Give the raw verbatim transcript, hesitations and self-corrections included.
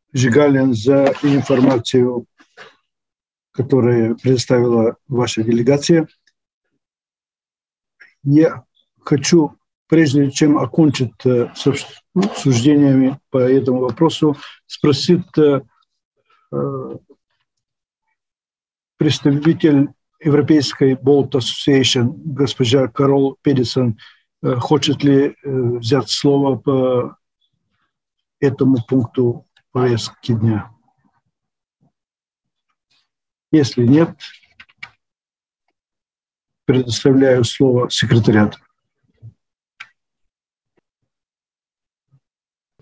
Жигалин, за информацию, которую предоставила ваша делегация. Я хочу, прежде чем окончить обсуждениями по этому вопросу, спросить представитель Европейской Boat Association, госпожа Карол Педисон, хочет ли взять слово по этому пункту повестки дня? Если нет, предоставляю слово секретариату.